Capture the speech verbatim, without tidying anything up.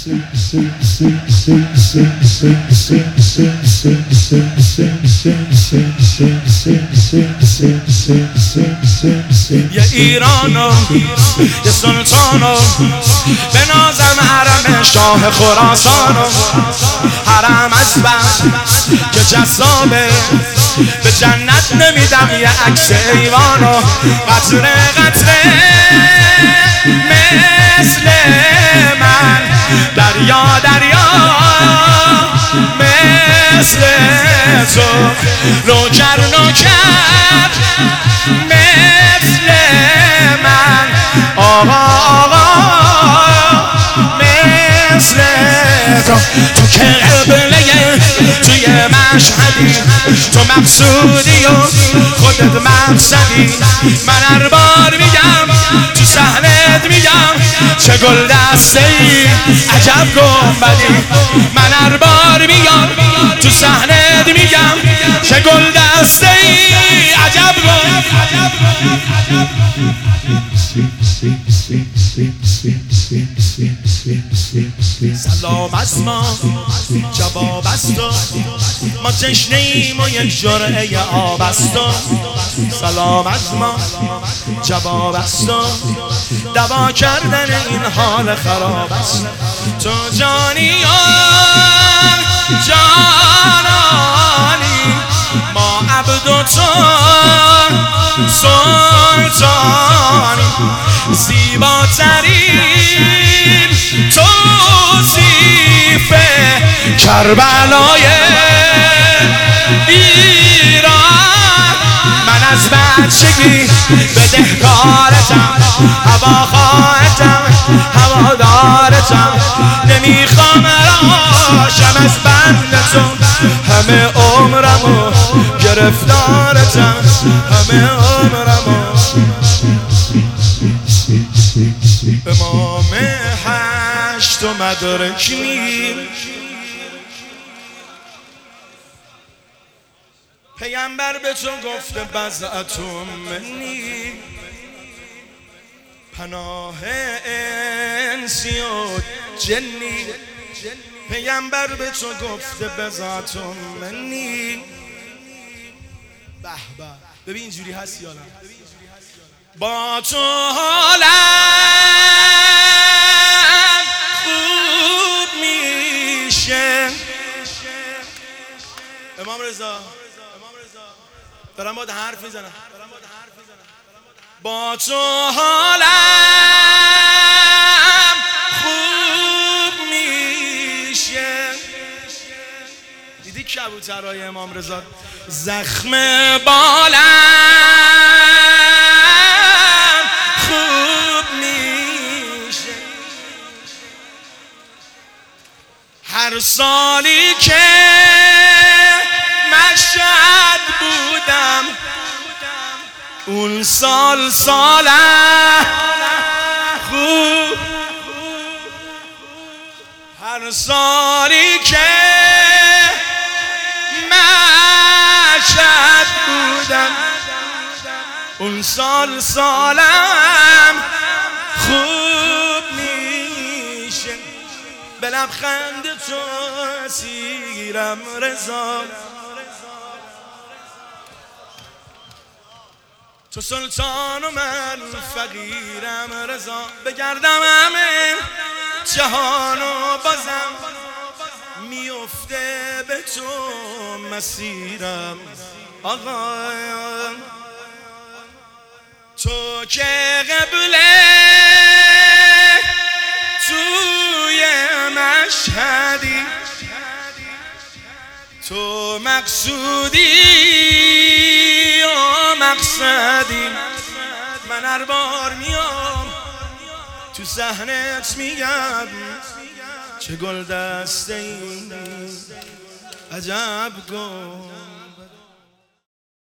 یه ایرانو یه سلطانو به نازم حرم شاه خراسانو، حرم از بس که جذابه به جنت نمیدم یه عکس ایوانو، قطره قطره مثل من، دریا دریا مثل تو، نوکر نوکر مثل من، آقا آقا مثل تو. تو که قبله توی مشهدی، تو مقصودی و خودت مقصدی، من هر بار میگم تو صحنت میگم چه گل دسته ای عجب گنبدی، من هر بار میگم تو صحنت میگم چه گل دسته ای عجب گنبدی. سلام از ما جواب از تو، ما تشنه ایم و یک جرعه آب از تو. سلام از ما جواب از تو، دوا کردن این حال خراب است. تو جانی و جانانی، ما عبد و تو سلطانی، زیباترین توصیف کربلای ایران. من از بچگی بدهکارتم، هواخواهتم، هوادارتم، نمیخوام راشم از بند تو، همه عمرمو گرفتارتم، همه عمرمو. امام هشت و مدرک میر، پیامبر به تو گفته بضعتم منی، پناه انسی و جنی. پیامبر به تو گفته بضعتم منی. به به، ببین اینجوری هست یا نه؟ با تو حالم خوب میشه. امام رضا دارم باید حرف میزنم. با تو حالم خوب میشه. دیدی کبوترهای امام رضا؟ زخم بالم خوب میشه. هر سالی که مشهد بودم، اون سال سالم خوب. هر سالی که مشهد بودم، اون سال سالم خوب میشه. به لبخند تو اسیرم رضا، تو سلطان و من فقیرم رضا. بگردم همه جهان و بازم میفته به تو مسیرم آقا. تو که قبله توی مشهدی، تو مقصودی و مقصدی، من هر بار میام تو صحنت میگم چه گل دسته ای عجب گل